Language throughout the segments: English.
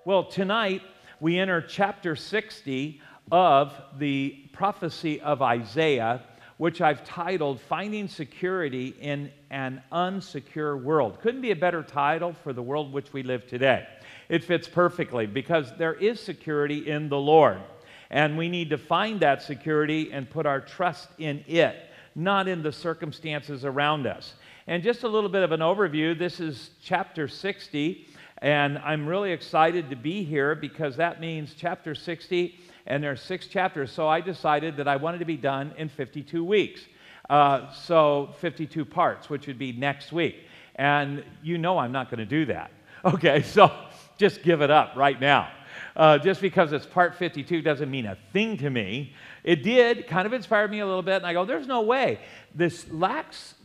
Well, tonight we enter chapter 60 of the prophecy of Isaiah, which I've titled Finding Security in an Unsecure World. Couldn't be a better title for the world which we live today. It fits perfectly because there is security in the Lord, and we need to find that security and put our trust in it, not in the circumstances around us. And just a little bit of an overview, this is chapter 60, and I'm really excited to be here because that means chapter 60, and there's 6 chapters, so I decided that I wanted to be done in 52 weeks. So 52 parts, which would be next week. And you know I'm not going to do that. Okay, so just give it up right now. Just because it's part 52 doesn't mean a thing to me. It did kind of inspire me a little bit, and I go, there's no way. This last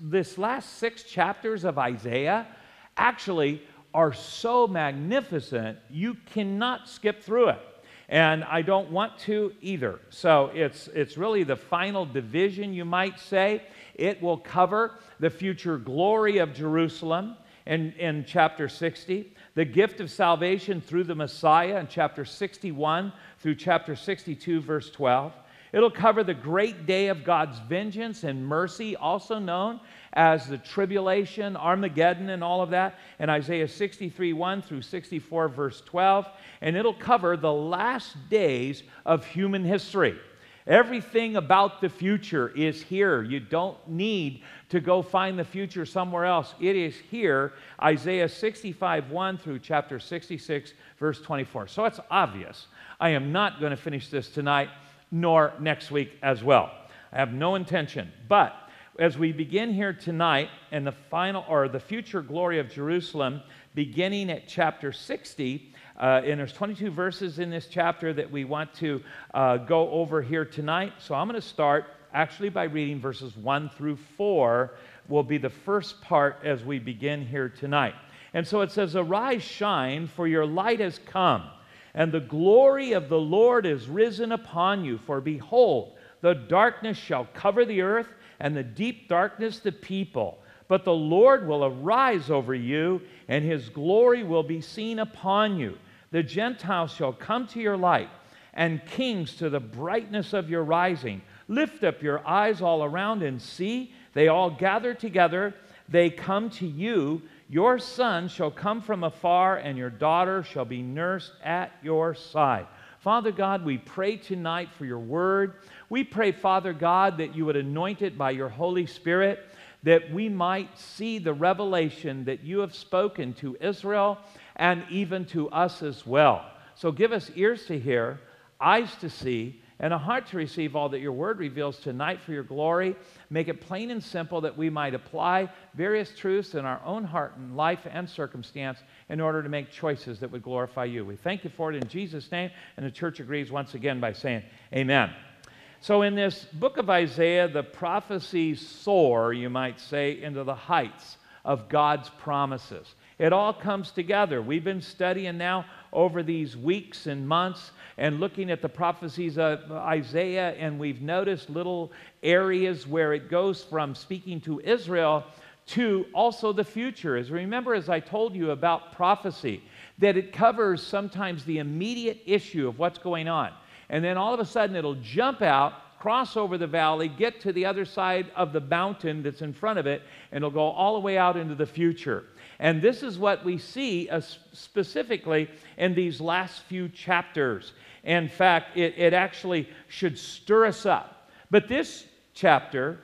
6 chapters of Isaiah actually are so magnificent, you cannot skip through it. And I don't want to either. So it's really the final division, you might say. It will cover the future glory of Jerusalem in chapter 60, the gift of salvation through the Messiah in chapter 61 through chapter 62, verse 12. It'll cover the great day of God's vengeance and mercy, also known as the tribulation, Armageddon, and all of that, in Isaiah 63, 1 through 64, verse 12. And it'll cover the last days of human history. Everything about the future is here. You don't need to go find the future somewhere else. It is here, Isaiah 65, 1 through chapter 66, verse 24. So it's obvious. I am not going to finish this tonight, nor next week as well. I have no intention. But as we begin here tonight in the final, or the future glory of Jerusalem, beginning at chapter 60, and there's 22 verses in this chapter that we want to go over here tonight. So I'm going to start actually by reading verses 1 through 4 will be the first part as we begin here tonight. And so it says, "Arise, shine, for your light has come, and the glory of the Lord is risen upon you. For behold, the darkness shall cover the earth, and the deep darkness the people. But the Lord will arise over you, and his glory will be seen upon you. The Gentiles shall come to your light, and kings to the brightness of your rising. Lift up your eyes all around and see. They all gather together. They come to you. Your son shall come from afar, and your daughter shall be nursed at your side." Father God, we pray tonight for your word. We pray, Father God, that you would anoint it by your Holy Spirit, that we might see the revelation that you have spoken to Israel and even to us as well. So give us ears to hear, eyes to see, and a heart to receive all that your word reveals tonight for your glory. Make it plain and simple that we might apply various truths in our own heart and life and circumstance in order to make choices that would glorify you. We thank you for it in Jesus' name, and the church agrees once again by saying amen. So in this book of Isaiah, the prophecies soar, you might say, into the heights of God's promises. It all comes together. We've been studying now over these weeks and months and looking at the prophecies of Isaiah, and we've noticed little areas where it goes from speaking to Israel to also the future. As remember, as I told you about prophecy, that it covers sometimes the immediate issue of what's going on. And then all of a sudden it'll jump out, cross over the valley, get to the other side of the mountain that's in front of it, and it'll go all the way out into the future. And this is what we see specifically in these last few chapters. In fact, it actually should stir us up. But this chapter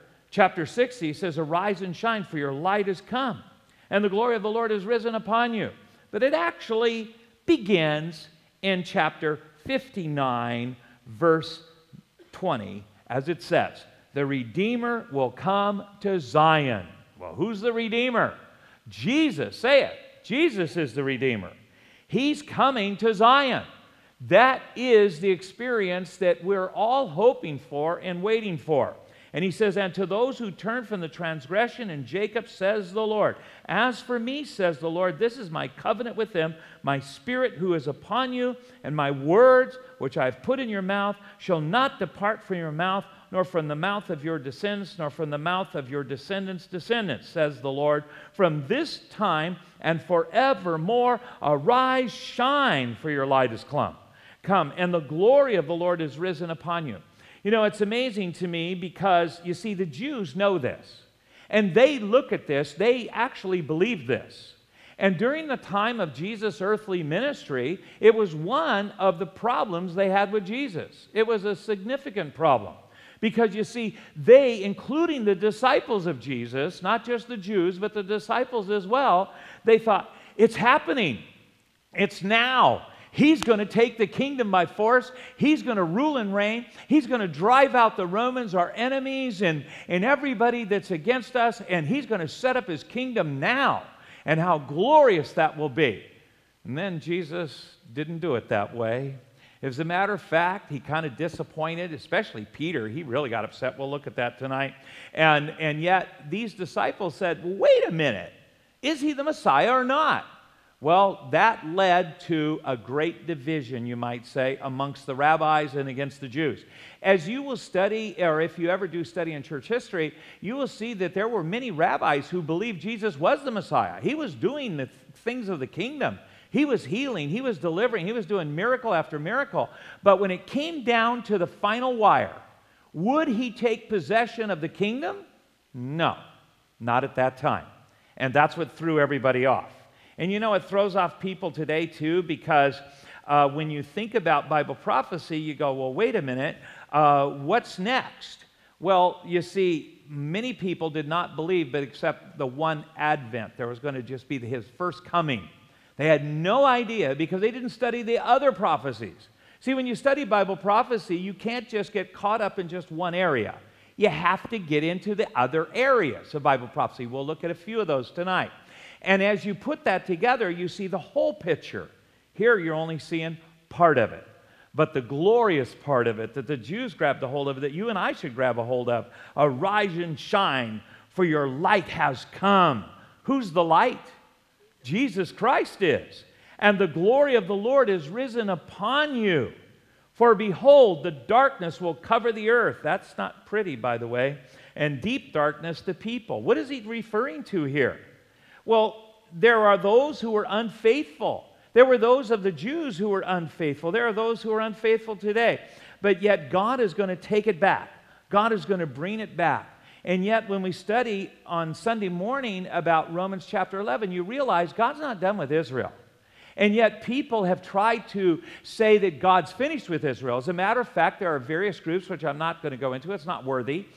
60, says, "Arise and shine, for your light has come, and the glory of the Lord has risen upon you." But it actually begins in chapter 59, verse 20, as it says, "The Redeemer will come to Zion." Well, who's the Redeemer? Jesus. Say it. Jesus is the Redeemer. He's coming to Zion. That is the experience that we're all hoping for and waiting for. And he says, "And to those who turn from the transgression in Jacob, says the Lord, as for me, says the Lord, this is my covenant with them, my spirit who is upon you, and my words which I have put in your mouth shall not depart from your mouth, nor from the mouth of your descendants, nor from the mouth of your descendants' descendants, says the Lord. From this time and forevermore, arise, shine, for your light is come, and the glory of the Lord is risen upon you. You know, it's amazing to me because, you see, the Jews know this. And they look at this, they actually believe this. And during the time of Jesus' earthly ministry, it was one of the problems they had with Jesus. It was a significant problem. Because, you see, they, including the disciples of Jesus, not just the Jews, but the disciples as well, they thought, it's happening. It's now. He's going to take the kingdom by force. He's going to rule and reign. He's going to drive out the Romans, our enemies, and everybody that's against us, and he's going to set up his kingdom now, and how glorious that will be. And then Jesus didn't do it that way. As a matter of fact, he kind of disappointed, especially Peter. He really got upset. We'll look at that tonight. And yet these disciples said, well, wait a minute. Is he the Messiah or not? Well, that led to a great division, you might say, amongst the rabbis and against the Jews. As you will study, or if you ever do study in church history, you will see that there were many rabbis who believed Jesus was the Messiah. He was doing the things of the kingdom. He was healing, he was delivering, he was doing miracle after miracle. But when it came down to the final wire, would he take possession of the kingdom? No, not at that time. And that's what threw everybody off. And you know, it throws off people today too, because when you think about Bible prophecy, you go, well, wait a minute, what's next? Well, you see, many people did not believe, but except the one advent. There was going to just be his first coming. They had no idea because they didn't study the other prophecies. See, when you study Bible prophecy, you can't just get caught up in just one area. You have to get into the other areas of Bible prophecy. We'll look at a few of those tonight. And as you put that together, you see the whole picture. Here you're only seeing part of it. But the glorious part of it that the Jews grabbed a hold of, that you and I should grab a hold of, arise and shine, for your light has come. Who's the light? Jesus Christ is. And the glory of the Lord is risen upon you. For behold, the darkness will cover the earth. That's not pretty, by the way. And deep darkness the people. What is he referring to here? Well, there are those who were unfaithful. There were those of the Jews who were unfaithful. There are those who are unfaithful today. But yet God is going to take it back. God is going to bring it back. And yet when we study on Sunday morning about Romans chapter 11, you realize God's not done with Israel. And yet people have tried to say that God's finished with Israel. As a matter of fact, there are various groups, which I'm not going to go into. It's not worthy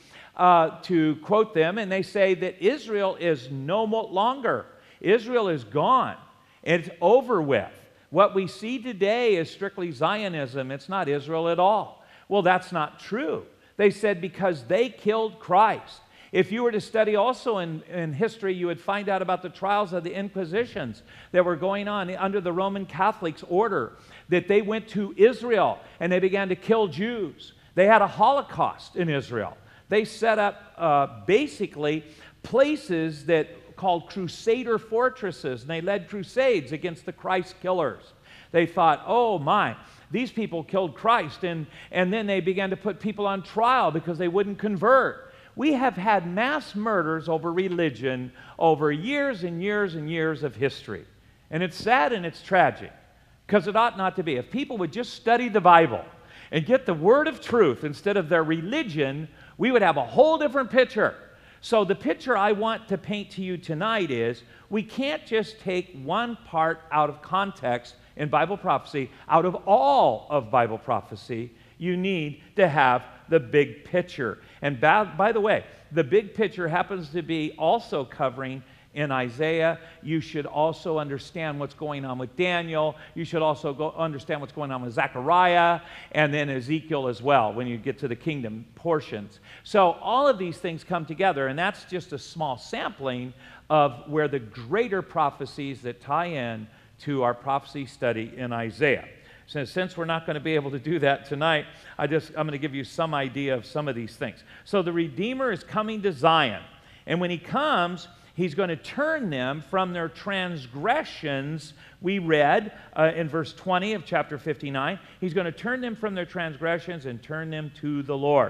to quote them. And they say that Israel is no longer. Israel is gone. It's over with. What we see today is strictly Zionism. It's not Israel at all. Well, that's not true. They said because they killed Christ. If you were to study also in history, you would find out about the trials of the Inquisitions that were going on under the Roman Catholics' order, that they went to Israel and they began to kill Jews. They had a Holocaust in Israel. They set up basically places that called crusader fortresses, and they led crusades against the Christ killers. They thought, oh my, these people killed Christ, and then they began to put people on trial because they wouldn't convert. We have had mass murders over religion over years and years and years of history. And it's sad and it's tragic, because it ought not to be. If people would just study the Bible and get the word of truth instead of their religion, we would have a whole different picture. So the picture I want to paint to you tonight is we can't just take one part out of context in Bible prophecy. Out of all of Bible prophecy, you need to have the big picture. And by the way, the big picture happens to be also covering in Isaiah. You should also understand what's going on with Daniel. You should also understand what's going on with Zechariah and then Ezekiel as well when you get to the kingdom portions. So all of these things come together, and that's just a small sampling of where the greater prophecies that tie in to our prophecy study in Isaiah. Since we're not going to be able to do that tonight, I'm going to give you some idea of some of these things. So the Redeemer is coming to Zion, and when he comes, he's going to turn them from their transgressions. We read in verse 20 of chapter 59, he's going to turn them from their transgressions and turn them to the Lord.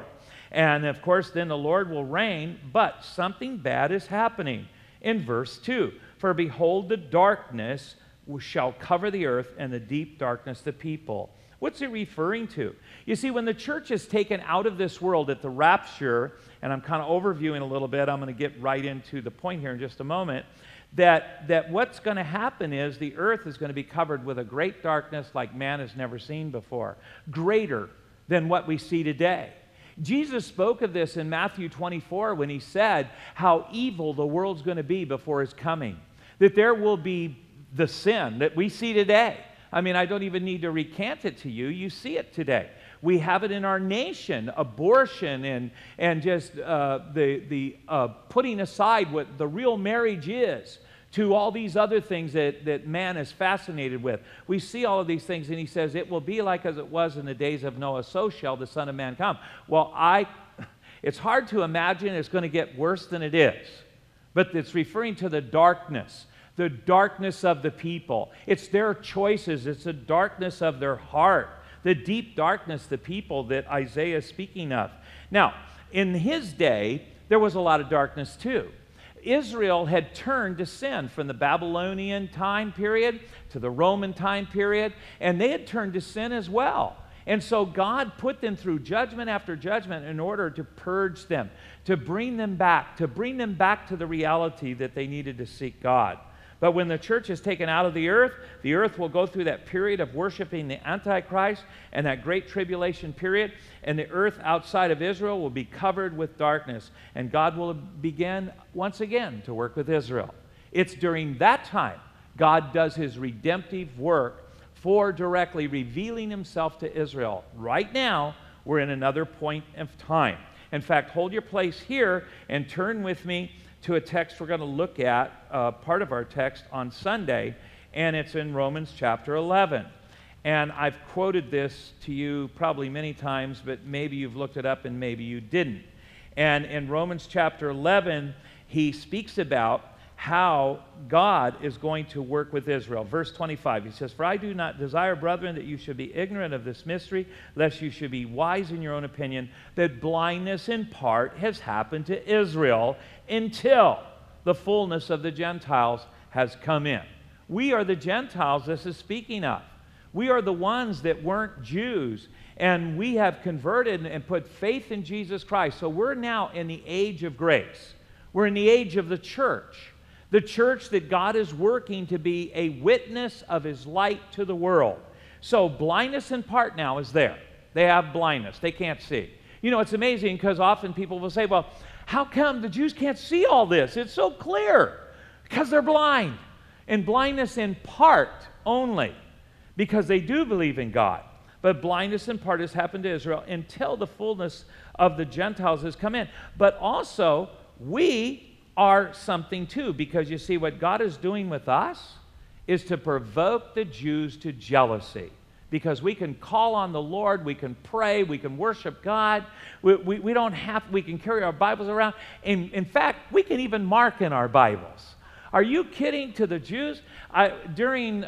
And of course, then the Lord will reign, but something bad is happening in verse 2. For behold, the darkness shall cover the earth, and the deep darkness the people. What's it referring to? You see, when the church is taken out of this world at the rapture, and I'm kind of overviewing a little bit, I'm going to get right into the point here in just a moment, that what's going to happen is the earth is going to be covered with a great darkness like man has never seen before, greater than what we see today. Jesus spoke of this in Matthew 24 when he said how evil the world's going to be before his coming, that there will be the sin that we see today. I mean, I don't even need to recant it to you. You see it today. We have it in our nation, abortion and just the putting aside what the real marriage is to all these other things that man is fascinated with. We see all of these things, and he says, it will be like as it was in the days of Noah, so shall the Son of Man come. Well, it's hard to imagine it's going to get worse than it is, but it's referring to the darkness of the people. It's their choices. It's the darkness of their heart, the deep darkness, the people that Isaiah is speaking of. Now, in his day, there was a lot of darkness too. Israel had turned to sin from the Babylonian time period to the Roman time period, and they had turned to sin as well. And so God put them through judgment after judgment in order to purge them, to bring them back to the reality that they needed to seek God. But when the church is taken out of the earth will go through that period of worshiping the Antichrist and that great tribulation period, and the earth outside of Israel will be covered with darkness, and God will begin once again to work with Israel. It's during that time God does his redemptive work for directly revealing himself to Israel. Right now, we're in another point of time. In fact, hold your place here and turn with me to a text we're going to look at, part of our text on Sunday, and it's in Romans chapter 11. And I've quoted this to you probably many times, but maybe you've looked it up and maybe you didn't. And in Romans chapter 11, he speaks about how God is going to work with Israel. Verse 25, he says, "For I do not desire, brethren, that you should be ignorant of this mystery, lest you should be wise in your own opinion, that blindness in part has happened to Israel until the fullness of the Gentiles has come in." We are the Gentiles this is speaking of. We are the ones that weren't Jews, and we have converted and put faith in Jesus Christ. So we're now in the age of grace. We're in the age of the church that God is working to be a witness of his light to the world. So blindness in part now is there. They have blindness. They can't see. You know, it's amazing because often people will say, well, how come the Jews can't see all this? It's so clear. Because they're blind. And blindness in part only, because they do believe in God. But blindness in part has happened to Israel until the fullness of the Gentiles has come in. But also, we are something too, because you see, what God is doing with us is to provoke the Jews to jealousy. Because we can call on the Lord, we can pray, we can worship God, we don't have, we can carry our Bibles around. In fact, we can even mark in our Bibles. Are you kidding? To the Jews? During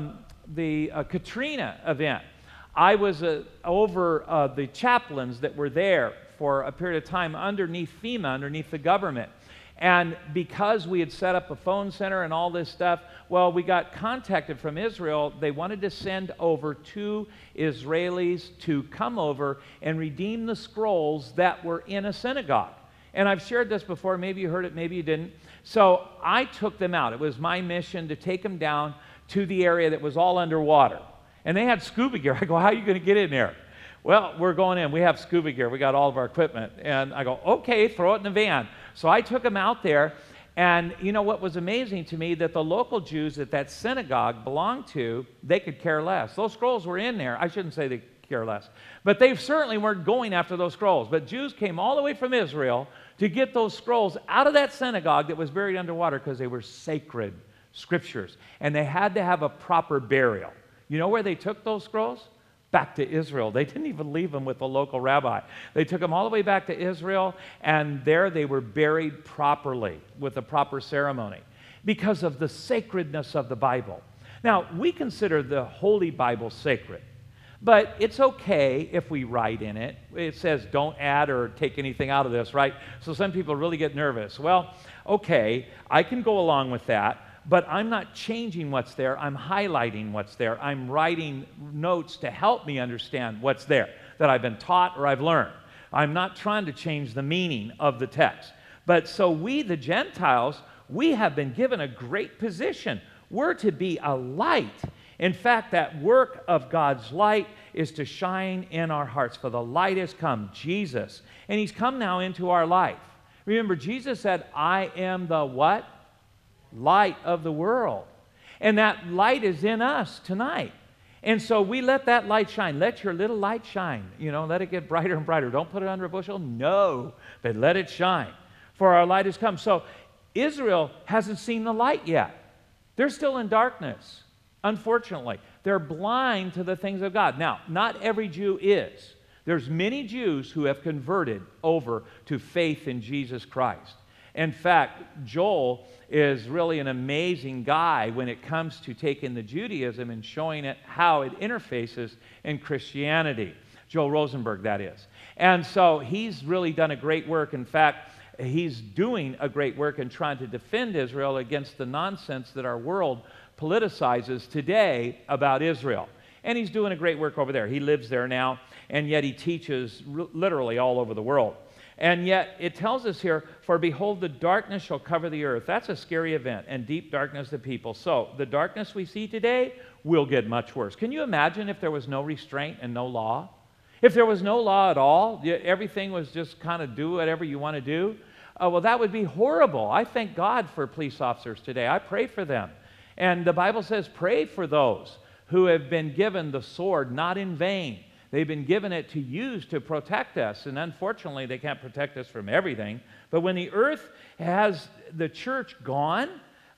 the Katrina event, I was over the chaplains that were there for a period of time underneath FEMA, underneath the government. And because we had set up a phone center and all this stuff, well, we got contacted from Israel. They wanted to send over 2 Israelis to come over and redeem the scrolls that were in a synagogue. And I've shared this before. Maybe you heard it, maybe you didn't. So I took them out. It was my mission to take them down to the area that was all underwater. And they had scuba gear. I go, how are you going to get in there? Well, we're going in. We have scuba gear. We got all of our equipment. And I go, okay, throw it in the van. So I took them out there. And you know what was amazing to me? That the local Jews that synagogue belonged to, they could care less. Those scrolls were in there. I shouldn't say they care less. But they certainly weren't going after those scrolls. But Jews came all the way from Israel to get those scrolls out of that synagogue that was buried underwater because they were sacred scriptures. And they had to have a proper burial. You know where they took those scrolls? Back to Israel. They didn't even leave them with the local rabbi. They took them all the way back to Israel, and there they were buried properly with a proper ceremony because of the sacredness of the Bible. Now, we consider the Holy Bible sacred, But it's okay if we write in it. It says don't add or take anything out of this, right? So some people really get nervous. Well, okay, I can go along with that, but I'm not changing what's there. I'm highlighting what's there. I'm writing notes to help me understand what's there that I've been taught or I've learned. I'm not trying to change the meaning of the text. But so we, the Gentiles, we have been given a great position. We're to be a light. In fact, that work of God's light is to shine in our hearts. For the light has come, Jesus. And he's come now into our life. Remember, Jesus said, I am the what? Light of the world. And that light is in us tonight. And so we let that light shine. Let your little light shine. You know, let it get brighter and brighter. Don't put it under a bushel. No, but let it shine. For our light has come. So Israel hasn't seen the light yet. They're still in darkness, unfortunately. They're blind to the things of God. Now, not every Jew is. There's many Jews who have converted over to faith in Jesus Christ. In fact, Joel is really an amazing guy when it comes to taking the Judaism and showing it how it interfaces in Christianity. Joel Rosenberg, that is. And so he's really done a great work. In fact, he's doing a great work in trying to defend Israel against the nonsense that our world politicizes today about Israel. And he's doing a great work over there. He lives there now, and yet he teaches literally all over the world. And yet it tells us here, for behold, the darkness shall cover the earth. That's a scary event, and deep darkness the people. So the darkness we see today will get much worse. Can you imagine if there was no restraint and no law? If there was no law at all, everything was just kind of do whatever you want to do, well, that would be horrible. I thank God for police officers today. I pray for them. And the Bible says, pray for those who have been given the sword, not in vain. They've been given it to use to protect us, and unfortunately, they can't protect us from everything. But when the earth has the church gone,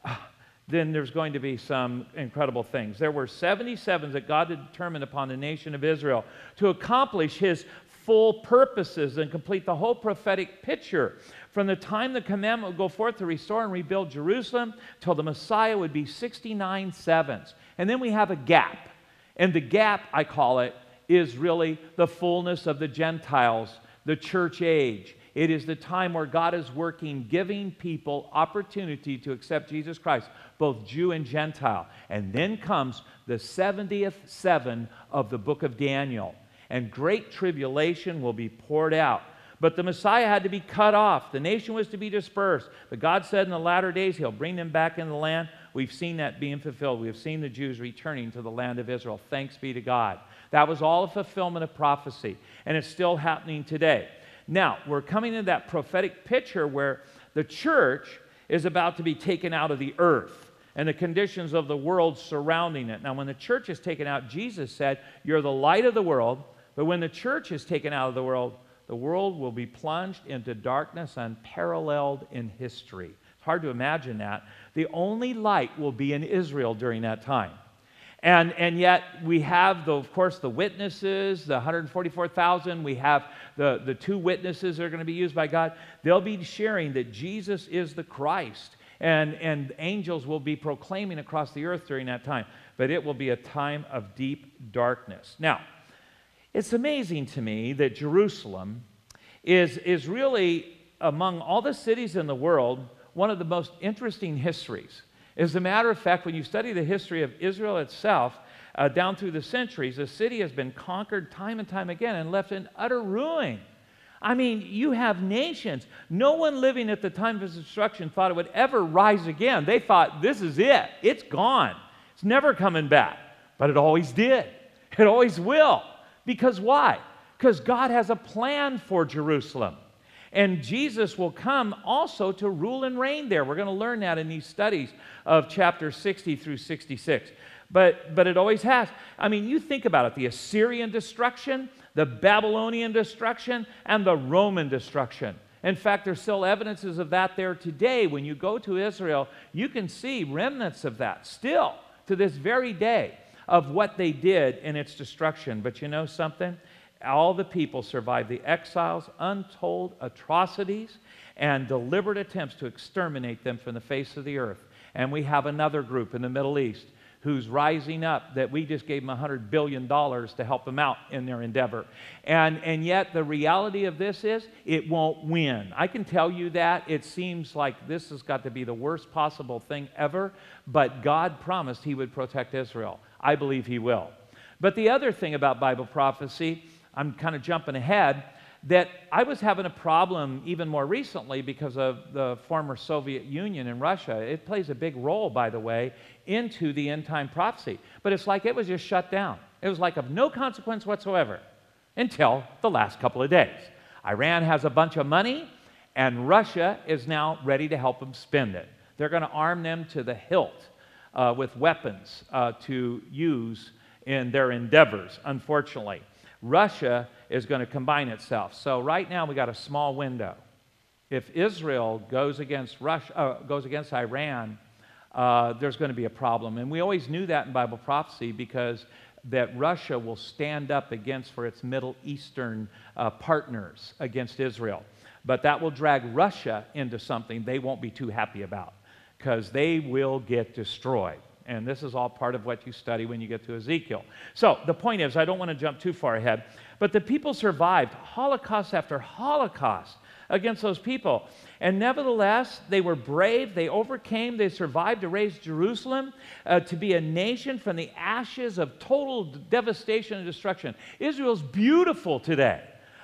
then there's going to be some incredible things. There were 77s that God had determined upon the nation of Israel to accomplish his full purposes and complete the whole prophetic picture. From the time the commandment would go forth to restore and rebuild Jerusalem till the Messiah would be 69 sevens. And then we have a gap. And the gap, I call it, is really the fullness of the Gentiles, the church age. It is the time where God is working, giving people opportunity to accept Jesus Christ, both Jew and Gentile. And then comes the 70th seven of the book of Daniel. And great tribulation will be poured out. But the Messiah had to be cut off. The nation was to be dispersed. But God said in the latter days he'll bring them back in the land. We've seen that being fulfilled. We've seen the Jews returning to the land of Israel. Thanks be to God. That was all a fulfillment of prophecy. And it's still happening today. Now, we're coming into that prophetic picture where the church is about to be taken out of the earth and the conditions of the world surrounding it. Now, when the church is taken out, Jesus said, you're the light of the world. But when the church is taken out of the world will be plunged into darkness unparalleled in history. It's hard to imagine that. The only light will be in Israel during that time. And yet we have, of course, the witnesses, the 144,000. We have the two witnesses that are going to be used by God. They'll be sharing that Jesus is the Christ. And angels will be proclaiming across the earth during that time. But it will be a time of deep darkness. Now, it's amazing to me that Jerusalem is really, among all the cities in the world, one of the most interesting histories. As a matter of fact, when you study the history of Israel itself, down through the centuries, the city has been conquered time and time again and left in utter ruin. I mean, you have nations. No one living at the time of its destruction thought it would ever rise again. They thought, this is it. It's gone. It's never coming back. But it always did. It always will. Because why? Because God has a plan for Jerusalem. And Jesus will come also to rule and reign there. We're going to learn that in these studies of chapter 60 through 66. But it always has. I mean, you think about it. The Assyrian destruction, the Babylonian destruction, and the Roman destruction. In fact, there's still evidences of that there today. When you go to Israel, you can see remnants of that still to this very day of what they did in its destruction. But you know something? All the people survived the exiles, untold atrocities, and deliberate attempts to exterminate them from the face of the earth. And we have another group in the Middle East who's rising up that we just gave them $100 billion to help them out in their endeavor. And yet the reality of this is it won't win. I can tell you that. It seems like this has got to be the worst possible thing ever, but God promised He would protect Israel. I believe He will. But the other thing about Bible prophecy, I'm kind of jumping ahead, that I was having a problem even more recently because of the former Soviet Union and Russia. It plays a big role, by the way, into the end-time prophecy. But it's like it was just shut down. It was like of no consequence whatsoever until the last couple of days. Iran has a bunch of money, and Russia is now ready to help them spend it. They're going to arm them to the hilt with weapons to use in their endeavors, unfortunately. Russia is going to combine itself. So right now we got a small window. If Israel goes against Iran, there's going to be a problem. And we always knew that in Bible prophecy because that Russia will stand up for its Middle Eastern partners against Israel. But that will drag Russia into something they won't be too happy about because they will get destroyed. And this is all part of what you study when you get to Ezekiel. So the point is, I don't want to jump too far ahead, but the people survived Holocaust after Holocaust against those people. And nevertheless, they were brave, they overcame, they survived to raise Jerusalem to be a nation from the ashes of total devastation and destruction. Israel's beautiful today.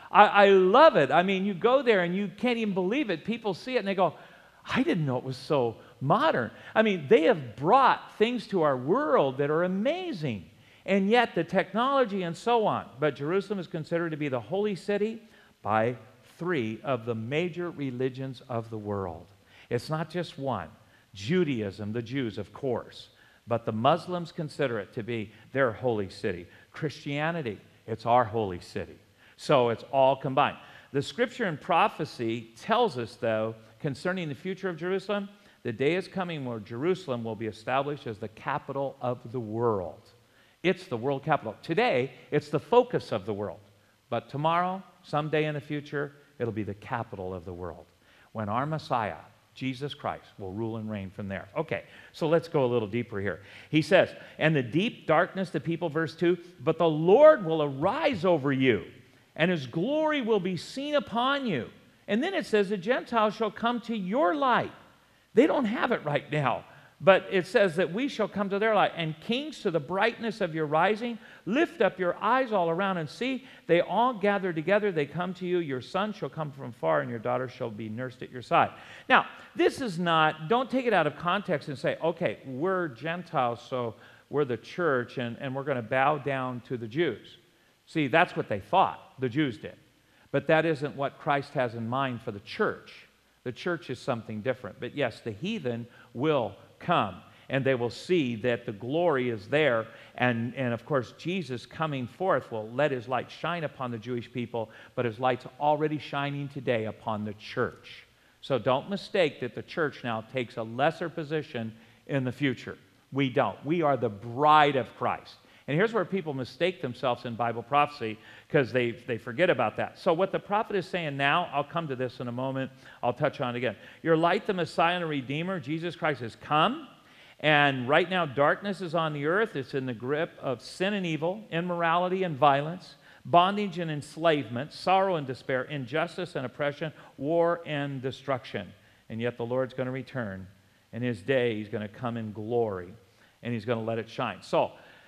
I love it. I mean, you go there and you can't even believe it. People see it and they go, I didn't know it was so modern. I mean, they have brought things to our world that are amazing. And yet the technology and so on. But Jerusalem is considered to be the holy city by 3 of the major religions of the world. It's not just one. Judaism, the Jews, of course. But the Muslims consider it to be their holy city. Christianity, it's our holy city. So it's all combined. The scripture and prophecy tells us, though, concerning the future of Jerusalem, the day is coming where Jerusalem will be established as the capital of the world. It's the world capital. Today, it's the focus of the world. But tomorrow, someday in the future, it'll be the capital of the world. When our Messiah, Jesus Christ, will rule and reign from there. Okay, so let's go a little deeper here. He says, and the deep darkness, the people, verse 2, but the Lord will arise over you, and His glory will be seen upon you. And then it says, the Gentiles shall come to your light. They don't have it right now, but it says that we shall come to their light. And kings to the brightness of your rising. Lift up your eyes all around and see. They all gather together. They come to you. Your son shall come from far, and your daughter shall be nursed at your side. Now, this is not, don't take it out of context and say, okay, we're Gentiles, so we're the church, and we're going to bow down to the Jews. See, that's what they thought, the Jews did. But that isn't what Christ has in mind for the church. The church is something different. But yes, the heathen will come, and they will see that the glory is there. And of course, Jesus coming forth will let His light shine upon the Jewish people, but His light's already shining today upon the church. So don't mistake that the church now takes a lesser position in the future. We don't. We are the bride of Christ. And here's where people mistake themselves in Bible prophecy because they forget about that. So what the prophet is saying now, I'll come to this in a moment. I'll touch on it again. Your light, the Messiah and Redeemer, Jesus Christ, has come. And right now darkness is on the earth. It's in the grip of sin and evil, immorality and violence, bondage and enslavement, sorrow and despair, injustice and oppression, war and destruction. And yet the Lord's going to return. In His day, He's going to come in glory. And He's going to let it shine. So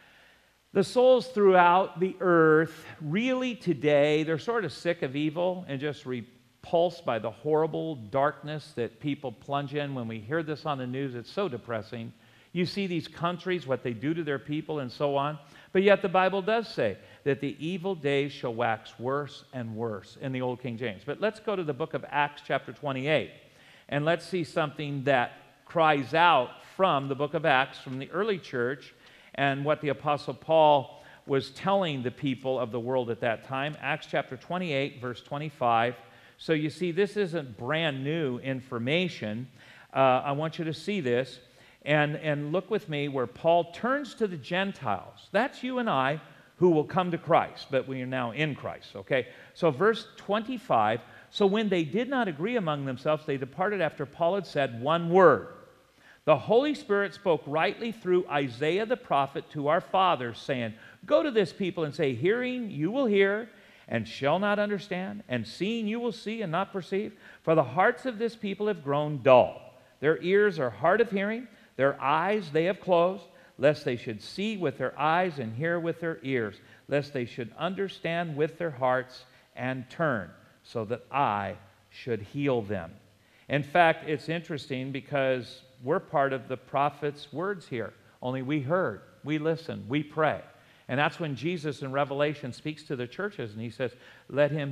the souls throughout the earth, really today, they're sort of sick of evil and just repulsed by the horrible darkness that people plunge in. When we hear this on the news, it's so depressing. You see these countries, what they do to their people and so on. But yet the Bible does say that the evil days shall wax worse and worse in the Old King James. But let's go to the book of Acts chapter 28. And let's see something that cries out from the book of Acts, from the early church, and what the Apostle Paul was telling the people of the world at that time. Acts chapter 28, verse 25. So you see, this isn't brand new information. I want you to see this. And look with me where Paul turns to the Gentiles. That's you and I who will come to Christ, but we are now in Christ, okay? So verse 25, so when they did not agree among themselves, they departed after Paul had said one word. The Holy Spirit spoke rightly through Isaiah the prophet to our fathers, saying, Go to this people and say, Hearing you will hear, and shall not understand, and seeing you will see and not perceive. For the hearts of this people have grown dull. Their ears are hard of hearing, their eyes they have closed, lest they should see with their eyes and hear with their ears, lest they should understand with their hearts and turn, so that I should heal them. In fact, it's interesting because we're part of the prophet's words here. Only we heard, we listened, we pray. And that's when Jesus in Revelation speaks to the churches and he says, let him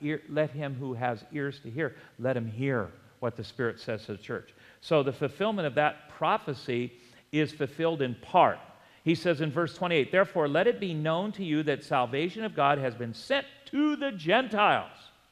who has ears to hear, let him hear what the Spirit says to the church. So the fulfillment of that prophecy is fulfilled in part. He says in verse 28, Therefore let it be known to you that salvation of God has been sent to the Gentiles,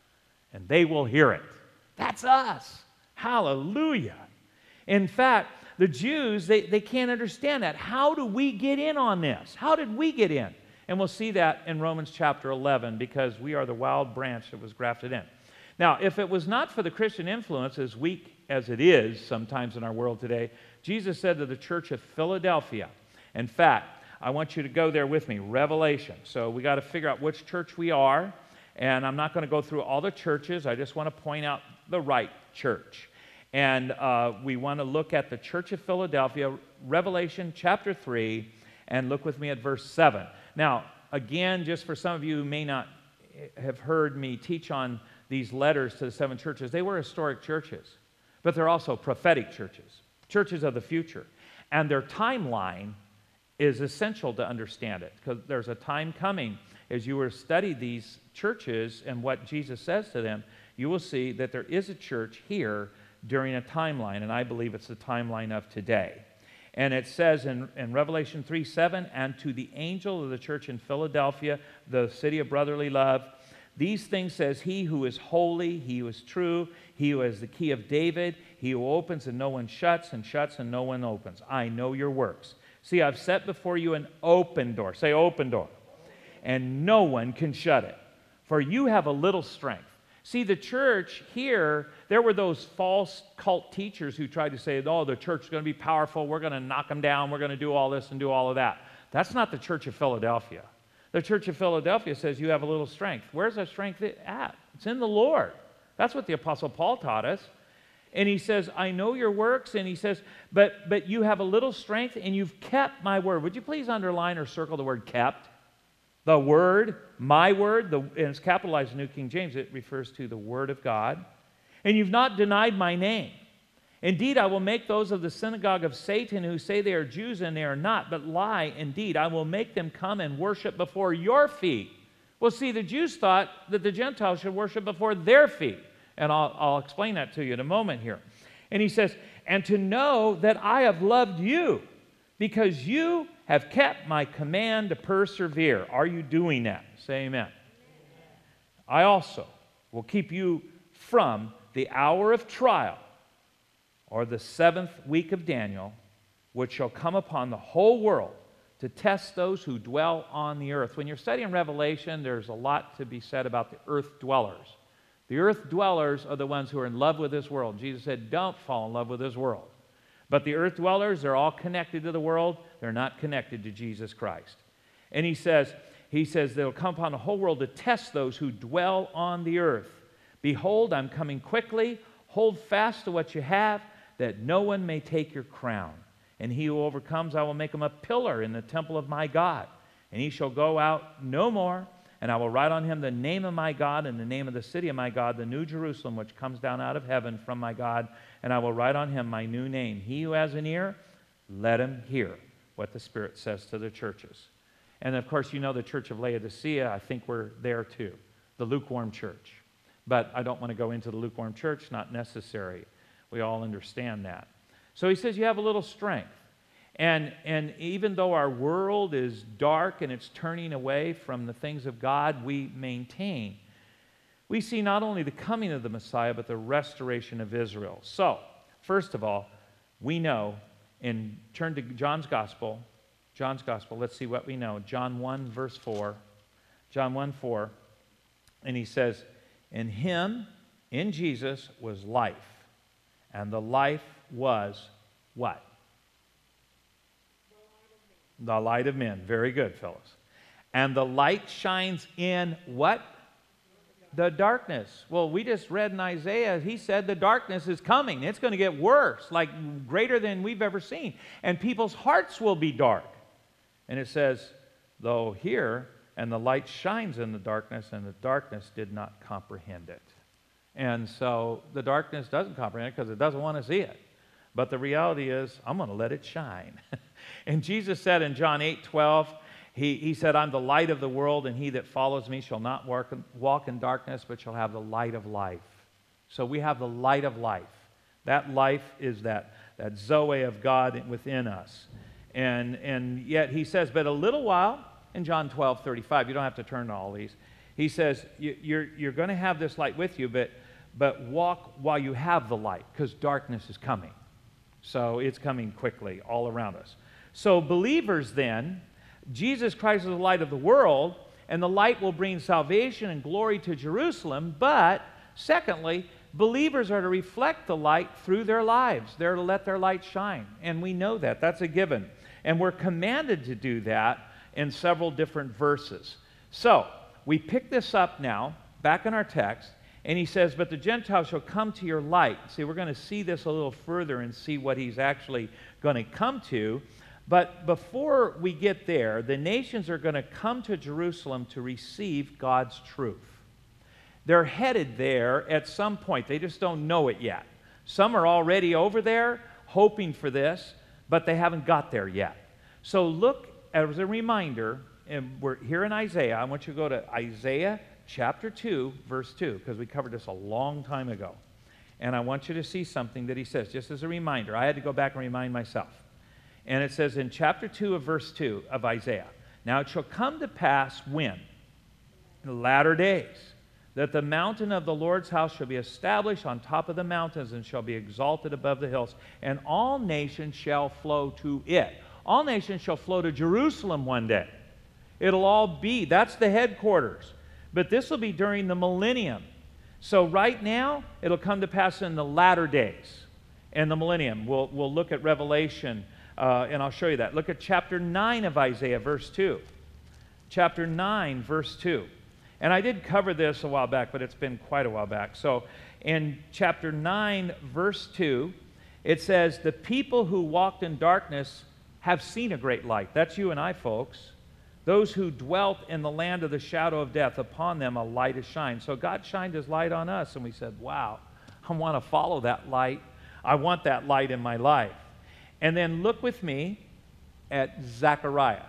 and they will hear it. That's us. Hallelujah. In fact, the Jews, they can't understand that. How do we get in on this? How did we get in? And we'll see that in Romans chapter 11, because we are the wild branch that was grafted in. Now, if it was not for the Christian influence, as weak as it is sometimes in our world today, Jesus said to the church of Philadelphia, in fact, I want you to go there with me, Revelation. So we got to figure out which church we are, and I'm not going to go through all the churches. I just want to point out the right church. And we want to look at the church of Philadelphia, Revelation chapter 3, and look with me at verse 7. Now, again, just for some of you who may not have heard me teach on these letters to the 7 churches, they were historic churches, but they're also prophetic churches, churches of the future. And their timeline is essential to understand it, because there's a time coming as you will study these churches and what Jesus says to them, you will see that there is a church here during a timeline, and I believe it's the timeline of today. And it says in Revelation 3:7, And to the angel of the church in Philadelphia, the city of brotherly love, these things says he who is holy, he who is true, he who has the key of David, he who opens and no one shuts, and shuts and no one opens. I know your works. See, I've set before you an open door. Say open door. And no one can shut it. For you have a little strength. See, the church here, there were those false cult teachers who tried to say, oh, the church is going to be powerful, we're going to knock them down, we're going to do all this and do all of that. That's not the church of Philadelphia. The church of Philadelphia says you have a little strength. Where's that strength at? It's in the Lord. That's what the Apostle Paul taught us. And he says, I know your works, and he says, but you have a little strength, and you've kept my word. Would you please underline or circle the word kept? The word, my word, and it's capitalized in New King James. It refers to the word of God. And you've not denied my name. Indeed, I will make those of the synagogue of Satan who say they are Jews and they are not, but lie. Indeed, I will make them come and worship before your feet. Well, see, the Jews thought that the Gentiles should worship before their feet. And I'll explain that to you in a moment here. And he says, and to know that I have loved you, because you have kept my command to persevere. Are you doing that? Say amen. I also will keep you from the hour of trial, or the 7th week of Daniel, which shall come upon the whole world to test those who dwell on the earth. When you're studying Revelation, there's a lot to be said about the earth dwellers. The earth dwellers are the ones who are in love with this world. Jesus said, don't fall in love with this world. But the earth dwellers, they're all connected to the world. They're not connected to Jesus Christ. And he says they'll come upon the whole world to test those who dwell on the earth. Behold, I'm coming quickly. Hold fast to what you have, that no one may take your crown. And he who overcomes, I will make him a pillar in the temple of my God. And he shall go out no more. And I will write on him the name of my God and the name of the city of my God, the new Jerusalem, which comes down out of heaven from my God. And I will write on him my new name. He who has an ear, let him hear what the Spirit says to the churches. And of course, you know the church of Laodicea, I think we're there too, the lukewarm church. But I don't want to go into the lukewarm church, not necessary. We all understand that. So he says you have a little strength. And even though our world is dark and it's turning away from the things of God, we maintain. We see not only the coming of the Messiah, but the restoration of Israel. So, first of all, we know, and turn to John's Gospel, let's see what we know. John 1, verse 4. John 1, 4. And he says, in him, in Jesus, was life. And the life was What? The light of men. Very good, Phyllis. And the light shines in what? The darkness. Well, we just read in Isaiah, he said the darkness is coming. It's going to get worse, like greater than we've ever seen. And people's hearts will be dark. And it says, though here, and the light shines in the darkness, and the darkness did not comprehend it. And so the darkness doesn't comprehend it because it doesn't want to see it. But the reality is, I'm going to let it shine. And Jesus said in John 8:12, he said, I'm the light of the world, and he that follows me shall not walk in darkness, but shall have the light of life. So we have the light of life. That life is that Zoe of God within us. And yet he says, but a little while, in John 12:35, you don't have to turn to all these. He says, you're going to have this light with you, but walk while you have the light, because darkness is coming. So it's coming quickly all around us. So believers then, Jesus Christ is the light of the world, and the light will bring salvation and glory to Jerusalem. But secondly, believers are to reflect the light through their lives. They're to let their light shine. And we know that. That's a given. And we're commanded to do that in several different verses. So we pick this up now, back in our text, and he says, but the Gentiles shall come to your light. See, we're going to see this a little further and see what he's actually going to come to. But before we get there, the nations are going to come to Jerusalem to receive God's truth. They're headed there at some point. They just don't know it yet. Some are already over there hoping for this, but they haven't got there yet. So look, as a reminder, and we're here in Isaiah. I want you to go to Isaiah chapter 2, verse 2, because we covered this a long time ago. And I want you to see something that he says, just as a reminder. I had to go back and remind myself. And it says in chapter 2 of verse 2 of Isaiah, now it shall come to pass when? In the latter days, that the mountain of the Lord's house shall be established on top of the mountains and shall be exalted above the hills, and all nations shall flow to it. All nations shall flow to Jerusalem one day. It'll all be, that's the headquarters. But this will be during the millennium. So right now, it'll come to pass in the latter days and the millennium. We'll look at Revelation, and I'll show you that. Look at chapter 9 of Isaiah, verse 2. Chapter 9, verse 2. And I did cover this a while back, but it's been quite a while back. So in chapter 9, verse 2, it says, the people who walked in darkness have seen a great light. That's you and I, folks. Those who dwelt in the land of the shadow of death, upon them a light has shined. So God shined his light on us, and we said, wow, I want to follow that light. I want that light in my life. And then look with me at Zechariah.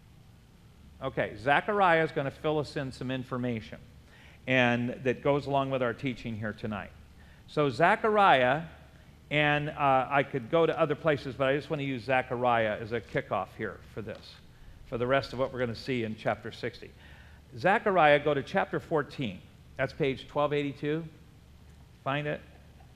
Okay, Zechariah is going to fill us in some information and that goes along with our teaching here tonight. So Zechariah, and I could go to other places, but I just want to use Zechariah as a kickoff here for this, for the rest of what we're going to see in chapter 60. Zechariah, go to chapter 14. That's page 1282. Find it?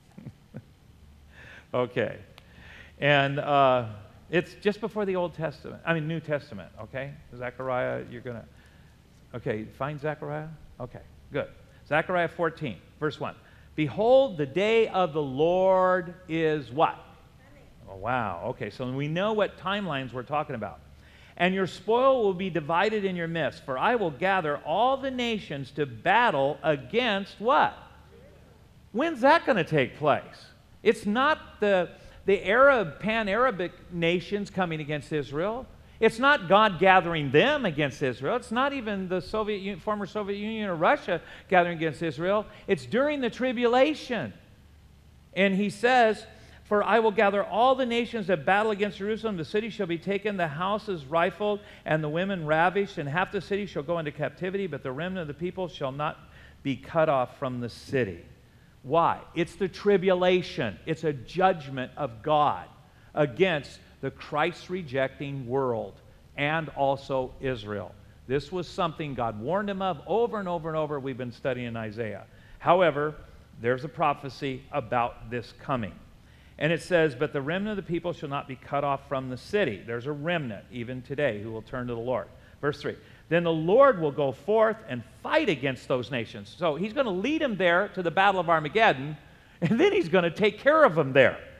Okay. And it's just before the New Testament, okay? Zechariah, you're going to, okay, find Zechariah? Okay, good. Zechariah 14, verse 1. Behold, the day of the Lord is what? Oh, wow. Okay, so we know what timelines we're talking about. And your spoil will be divided in your midst, for I will gather all the nations to battle against what? When's that going to take place? It's not the pan-Arabic nations coming against Israel. It's not God gathering them against Israel. It's not even the former Soviet Union or Russia gathering against Israel. It's during the tribulation. And he says, for I will gather all the nations that battle against Jerusalem. The city shall be taken, the houses rifled, and the women ravished, and half the city shall go into captivity, but the remnant of the people shall not be cut off from the city. Why? It's the tribulation. It's a judgment of God against the Christ-rejecting world and also Israel. This was something God warned him of over and over and over. We've been studying in Isaiah. However, there's a prophecy about this coming. And it says, but the remnant of the people shall not be cut off from the city. There's a remnant even today who will turn to the Lord. Verse 3. Then the Lord will go forth and fight against those nations. So he's going to lead them there to the battle of Armageddon, and then he's going to take care of them there.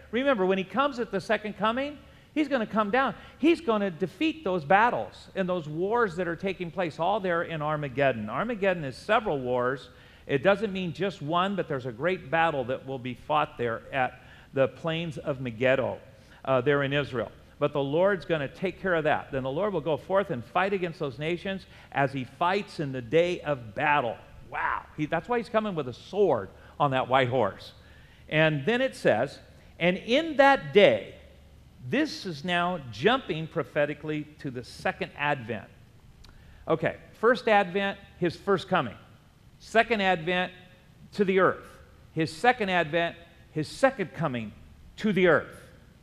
Remember, when he comes at the second coming, he's going to come down. He's going to defeat those battles and those wars that are taking place all there in Armageddon. Armageddon is several wars. It doesn't mean just one, but there's a great battle that will be fought there at the plains of Megiddo there in Israel. But the Lord's going to take care of that. Then the Lord will go forth and fight against those nations as he fights in the day of battle. Wow. That's why he's coming with a sword on that white horse. And then it says, and in that day, this is now jumping prophetically to the second advent. Okay, first advent, his first coming. Second advent, to the earth. His second advent, his second coming to the earth.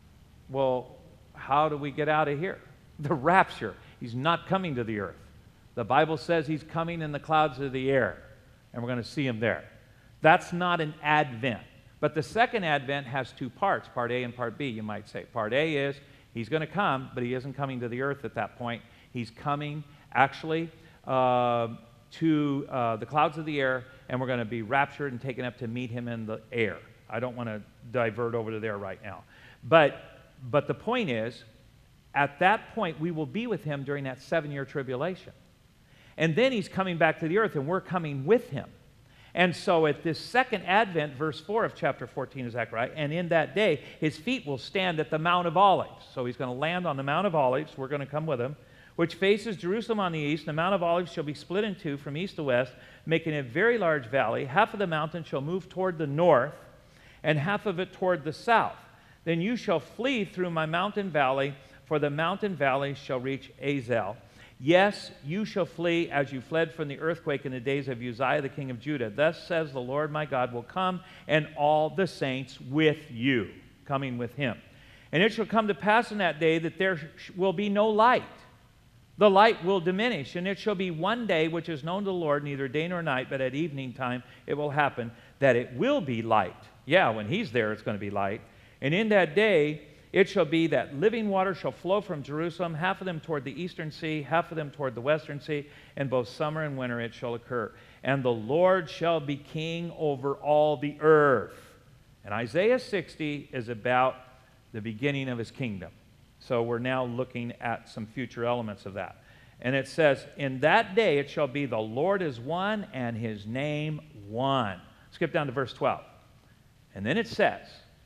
Well, how do we get out of here? The rapture. He's not coming to the earth. The Bible says he's coming in the clouds of the air, and we're going to see him there. That's not an advent. But the second advent has two parts, part A and part B, you might say. Part A is he's going to come, but he isn't coming to the earth at that point. He's coming actually to the clouds of the air, and we're going to be raptured and taken up to meet him in the air. I don't want to divert over to there right now. But the point is, at that point, we will be with him during that 7-year tribulation. And then he's coming back to the earth, and we're coming with him. And so at this second advent, verse 4 of chapter 14 of Zechariah, and in that day, his feet will stand at the Mount of Olives. So he's going to land on the Mount of Olives. We're going to come with him, which faces Jerusalem on the east. The Mount of Olives shall be split in two from east to west, making a very large valley. Half of the mountain shall move toward the north, and half of it toward the south. Then you shall flee through my mountain valley, for the mountain valley shall reach Azel. Yes, you shall flee as you fled from the earthquake in the days of Uzziah the king of Judah. Thus says the Lord my God will come, and all the saints with you, coming with him. And it shall come to pass in that day that there will be no light. The light will diminish, and it shall be one day which is known to the Lord, neither day nor night, but at evening time it will happen, that it will be light. Yeah, when he's there, it's going to be light. And in that day it shall be that living water shall flow from Jerusalem, half of them toward the eastern sea, half of them toward the western sea, and both summer and winter it shall occur. And the Lord shall be king over all the earth. And Isaiah 60 is about the beginning of his kingdom. So we're now looking at some future elements of that. And it says, in that day it shall be the Lord is one and his name one. Skip down to verse 12. And then it says,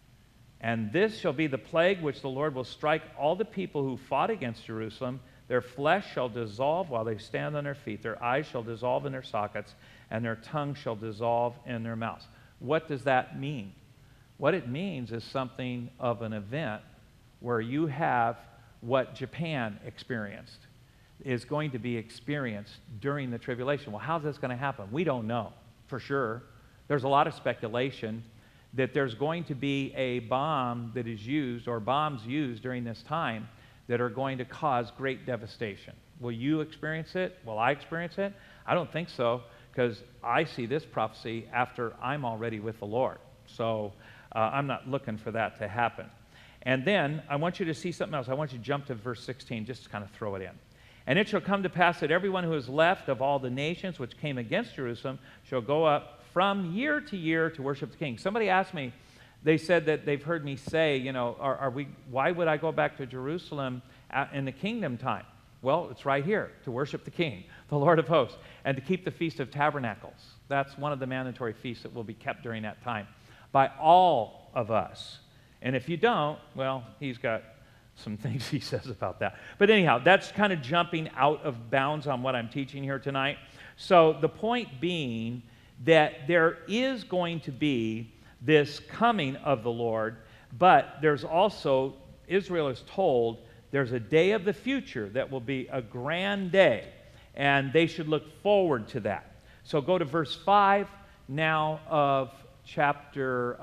and this shall be the plague which the Lord will strike all the people who fought against Jerusalem. Their flesh shall dissolve while they stand on their feet. Their eyes shall dissolve in their sockets, and their tongue shall dissolve in their mouths. What does that mean? What it means is something of an event where you have what Japan experienced is going to be experienced during the tribulation. Well, how's this going to happen? We don't know for sure. There's a lot of speculation that there's going to be a bomb that is used, or bombs used during this time, that are going to cause great devastation. Will you experience it? Will I experience it? I don't think so, because I see this prophecy after I'm already with the Lord. So I'm not looking for that to happen. And then I want you to see something else. I want you to jump to verse 16, just to kind of throw it in. And it shall come to pass that everyone who is left of all the nations which came against Jerusalem shall go up from year to year to worship the king. Somebody asked me, they said that they've heard me say, you know, why would I go back to Jerusalem in the kingdom time? Well, it's right here, to worship the king, the Lord of hosts, and to keep the Feast of Tabernacles. That's one of the mandatory feasts that will be kept during that time by all of us. And if you don't, well, he's got some things he says about that. But anyhow, that's kind of jumping out of bounds on what I'm teaching here tonight. So the point being that there is going to be this coming of the Lord, but there's also, Israel is told, there's a day of the future that will be a grand day, and they should look forward to that. So go to verse 5 now of chapter,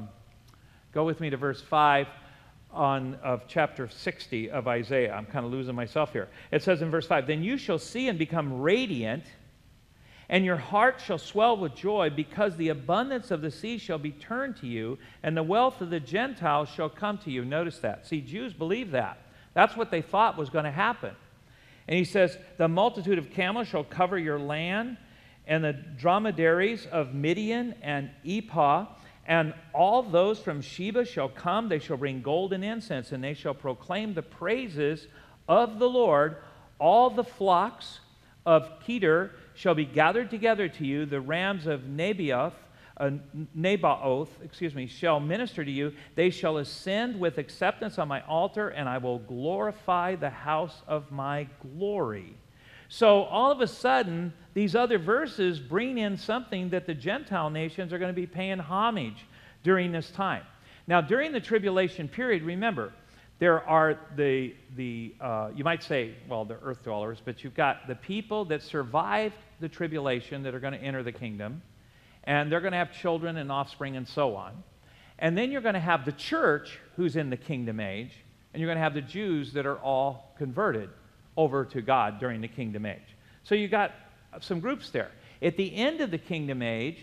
go with me to verse 5 of chapter 60 of Isaiah. I'm kind of losing myself here. It says in verse 5, then you shall see and become radiant, and your heart shall swell with joy, because the abundance of the sea shall be turned to you, and the wealth of the Gentiles shall come to you. Notice that. See, Jews believe that. That's what they thought was going to happen. And he says, the multitude of camels shall cover your land, and the dromedaries of Midian and Ephah, And all those from Sheba shall come, they shall bring gold and incense, and they shall proclaim the praises of the Lord. All the flocks of Kedar shall be gathered together to you. The rams of Nabaoth, shall minister to you. They shall ascend with acceptance on my altar, and I will glorify the house of my glory. So all of a sudden, these other verses bring in something that the Gentile nations are going to be paying homage during this time. Now, during the tribulation period, remember, there are you might say, well, the earth dwellers, but you've got the people that survived the tribulation that are going to enter the kingdom, and they're going to have children and offspring and so on. And then you're going to have the church who's in the kingdom age, and you're going to have the Jews that are all converted over to God during the kingdom age. So you got some groups there. At the end of the kingdom age,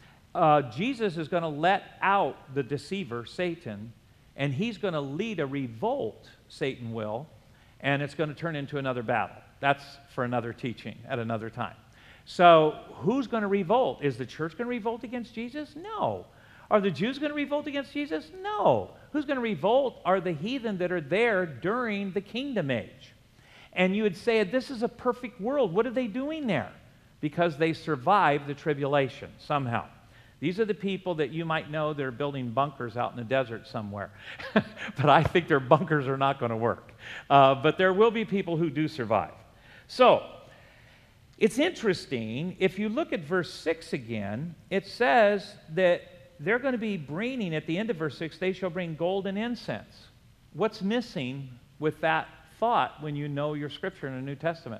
Jesus is going to let out the deceiver, Satan, and he's going to lead a revolt, Satan will, and it's going to turn into another battle. That's for another teaching at another time. So who's going to revolt? Is the church going to revolt against Jesus? No. Are the Jews going to revolt against Jesus? No. Who's going to revolt are the heathen that are there during the kingdom age. And you would say, this is a perfect world. What are they doing there? Because they survived the tribulation somehow. These are the people that you might know that are building bunkers out in the desert somewhere. But I think their bunkers are not going to work. But there will be people who do survive. So, it's interesting, if you look at verse 6 again, it says that they're going to be bringing, at the end of verse 6, they shall bring gold and incense. What's missing with that thought when you know your scripture in the New Testament?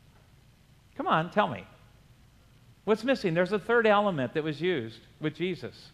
Come on, tell me. What's missing? There's a third element that was used with Jesus.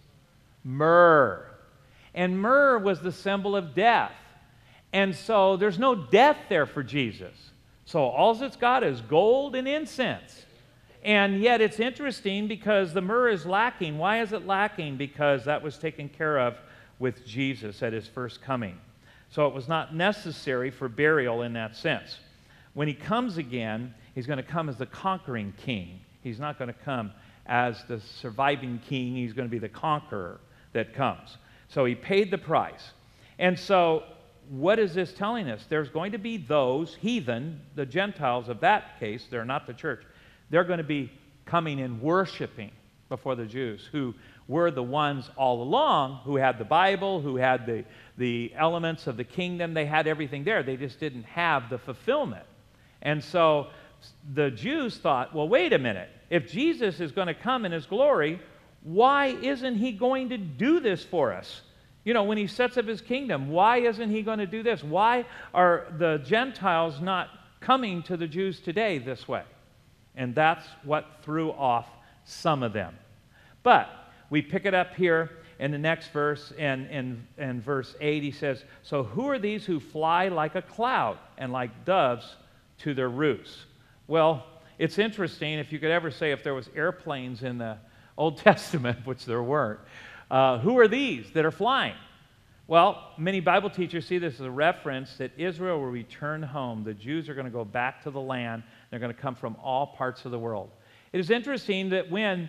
Myrrh. And myrrh was the symbol of death. And so there's no death there for Jesus. So all it's got is gold and incense. And yet it's interesting because the myrrh is lacking. Why is it lacking? Because that was taken care of with Jesus at his first coming. So it was not necessary for burial in that sense. When he comes again, he's going to come as the conquering king. He's not going to come as the surviving king. He's going to be the conqueror that comes. So he paid the price. And so what is this telling us? There's going to be those heathen, the Gentiles of that case, they're not the church. They're going to be coming and worshiping before the Jews, who were the ones all along who had the Bible, who had the elements of the kingdom. They had everything there. They just didn't have the fulfillment. And so the Jews thought, well, wait a minute. If Jesus is going to come in his glory, why isn't he going to do this for us? You know, when he sets up his kingdom, why isn't he going to do this? Why are the Gentiles not coming to the Jews today this way? And that's what threw off some of them. But we pick it up here in the next verse, and in verse 8 he says, so who are these who fly like a cloud and like doves to their roosts? Well, it's interesting, if you could ever say if there was airplanes in the Old Testament, which there weren't, who are these that are flying? Well, many Bible teachers see this as a reference that Israel will return home. The Jews are going to go back to the land. They're going to come from all parts of the world. It is interesting that when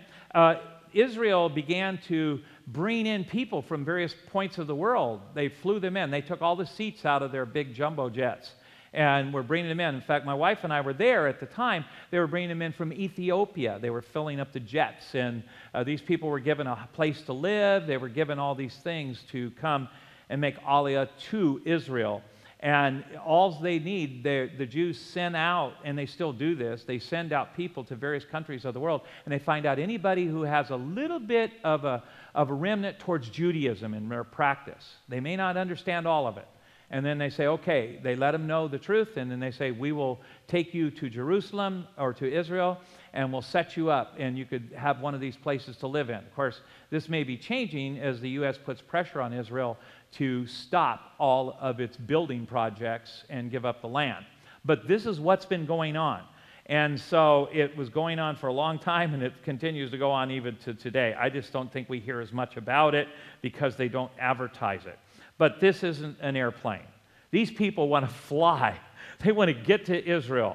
Israel began to bring in people from various points of the world, they flew them in. They took all the seats out of their big jumbo jets and were bringing them in. In fact, my wife and I were there at the time. They were bringing them in from Ethiopia. They were filling up the jets, and these people were given a place to live. They were given all these things to come and make aliyah to Israel. And all they need, the Jews send out, and they still do this, they send out people to various countries of the world, and they find out anybody who has a little bit of a remnant towards Judaism in their practice. They may not understand all of it. And then they say, okay, they let them know the truth, and then they say, we will take you to Jerusalem or to Israel, and we'll set you up, and you could have one of these places to live in. Of course, this may be changing as the U.S. puts pressure on Israel to stop all of its building projects and give up the land. But this is what's been going on. And so it was going on for a long time, and it continues to go on even to today. I just don't think we hear as much about it because they don't advertise it. But this isn't an airplane. These people want to fly. They want to get to Israel.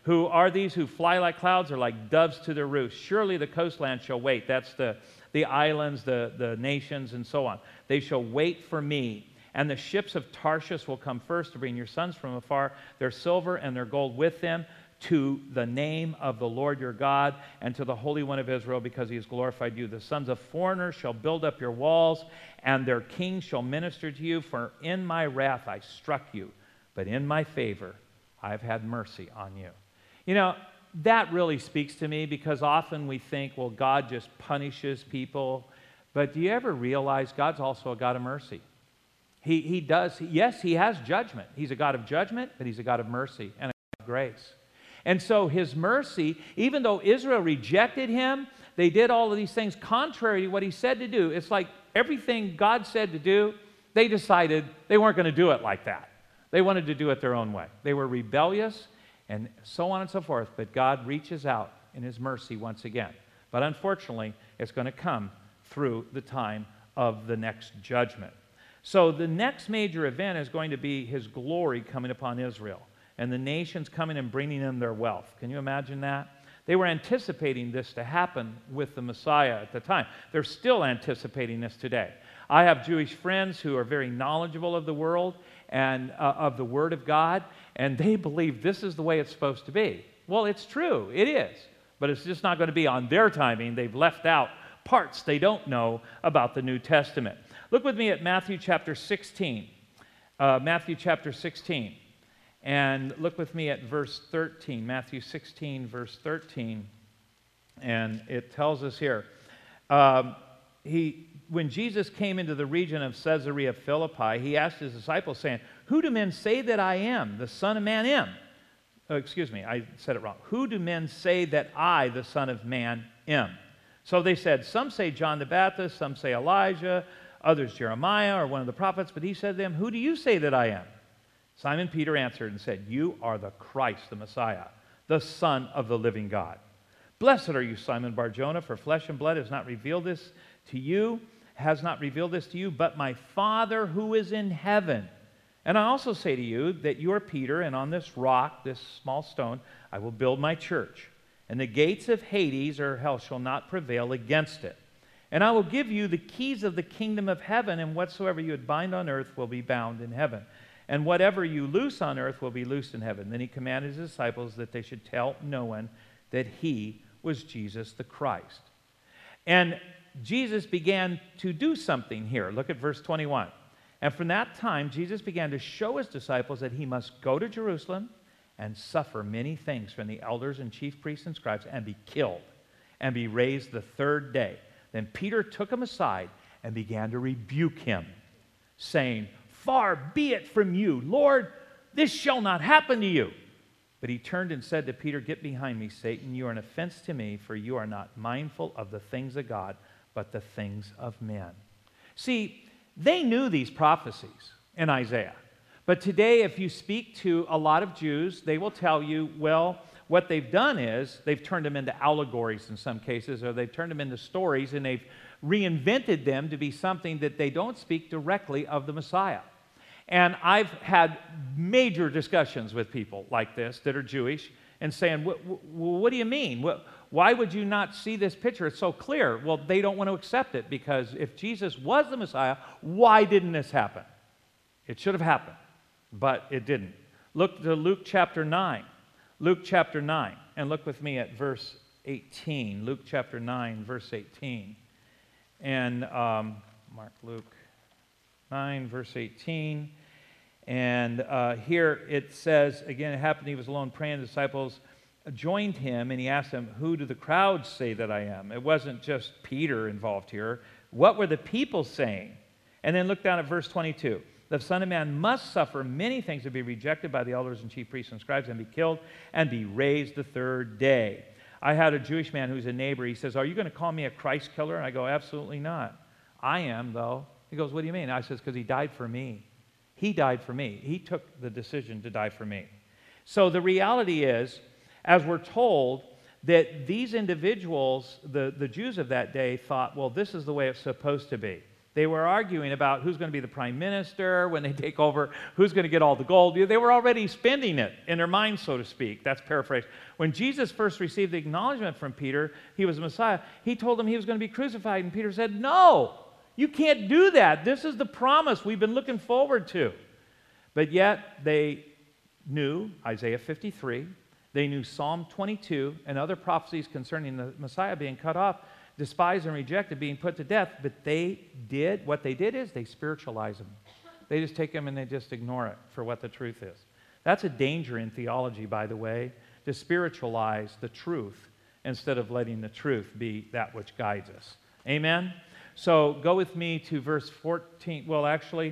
Who are these who fly like clouds or like doves to their roosts? Surely the coastland shall wait. That's the islands, the nations, and so on. They shall wait for me. And the ships of Tarshish will come first to bring your sons from afar, their silver and their gold with them, to the name of the Lord your God and to the Holy One of Israel, because he has glorified you. The sons of foreigners shall build up your walls, and their kings shall minister to you. For in my wrath I struck you, but in my favor I have had mercy on you. You know, that really speaks to me, because often we think, well, God just punishes people. But do you ever realize God's also a God of mercy? He does. Yes, he has judgment. He's a God of judgment, but he's a God of mercy and a God of grace. And so his mercy, even though Israel rejected him, they did all of these things contrary to what he said to do. It's like everything God said to do, they decided they weren't going to do it like that. They wanted to do it their own way. They were rebellious and so on and so forth. But God reaches out in his mercy once again. But unfortunately, it's going to come through the time of the next judgment. So the next major event is going to be his glory coming upon Israel, and the nations coming and bringing them their wealth. Can you imagine that? They were anticipating this to happen with the Messiah at the time. They're still anticipating this today. I have Jewish friends who are very knowledgeable of the world and of the Word of God, and they believe this is the way it's supposed to be. Well, it's true. It is. But it's just not going to be on their timing. They've left out parts they don't know about the New Testament. Look with me at Matthew chapter 16. Matthew chapter 16. And look with me at verse 13. Matthew 16, verse 13. And it tells us here, when Jesus came into the region of Caesarea Philippi, he asked his disciples, saying, "Who do men say that I am, the Son of Man, am?" Oh, excuse me, I said it wrong. "Who do men say that I, the Son of Man, am?" So they said, "Some say John the Baptist, some say Elijah, others Jeremiah or one of the prophets." But he said to them, "Who do you say that I am?" Simon Peter answered and said, "You are the Christ, the Messiah, the Son of the living God. Blessed are you, Simon Bar-Jonah, for flesh and blood has not revealed this to you, but my Father who is in heaven. And I also say to you that you are Peter, and on this rock, this small stone, I will build my church. And the gates of Hades or hell shall not prevail against it. And I will give you the keys of the kingdom of heaven, and whatsoever you would bind on earth will be bound in heaven. And whatever you loose on earth will be loosed in heaven." Then he commanded his disciples that they should tell no one that he was Jesus the Christ. And Jesus began to do something here. Look at verse 21. "And from that time, Jesus began to show his disciples that he must go to Jerusalem and suffer many things from the elders and chief priests and scribes, and be killed, and be raised the third day. Then Peter took him aside and began to rebuke him, saying, 'Far be it from you, Lord, this shall not happen to you.' But he turned and said to Peter, 'Get behind me, Satan. You are an offense to me, for you are not mindful of the things of God, but the things of men.'" See, they knew these prophecies in Isaiah. But today, if you speak to a lot of Jews, they will tell you, well, what they've done is they've turned them into allegories in some cases, or they've turned them into stories, and they've reinvented them to be something that they don't speak directly of the Messiah. And I've had major discussions with people like this that are Jewish and saying, what do you mean? Why would you not see this picture? It's so clear. Well, they don't want to accept it, because if Jesus was the Messiah, why didn't this happen? It should have happened, but it didn't. Look to Luke chapter 9. Luke chapter 9, and look with me at verse 18. Luke chapter 9, verse 18. And Luke 9, verse 18. And here it says, again, it happened he was alone praying, the disciples joined him, and he asked them, "Who do the crowds say that I am?" It wasn't just Peter involved here. What were the people saying? And then look down at verse 22. "The Son of Man must suffer many things, to be rejected by the elders and chief priests and scribes, and be killed, and be raised the third day." I had a Jewish man who's a neighbor. He says, "Are you going to call me a Christ killer?" And I go, "Absolutely not." "I am, though." He goes, "What do you mean?" I says, "Because he died for me. He died for me. He took the decision to die for me." So the reality is, as we're told, that these individuals, the Jews of that day, thought, well, this is the way it's supposed to be. They were arguing about who's going to be the prime minister when they take over, who's going to get all the gold. They were already spending it in their minds, so to speak. That's paraphrased. When Jesus first received the acknowledgement from Peter, he was the Messiah, he told him he was going to be crucified, and Peter said, no, you can't do that. This is the promise we've been looking forward to. But yet they knew Isaiah 53, they knew Psalm 22 and other prophecies concerning the Messiah being cut off, despised and rejected, being put to death, but what they did is they spiritualize them. They just take them and they just ignore it for what the truth is. That's a danger in theology, by the way, to spiritualize the truth instead of letting the truth be that which guides us. Amen? So go with me to verse 14. Well, actually,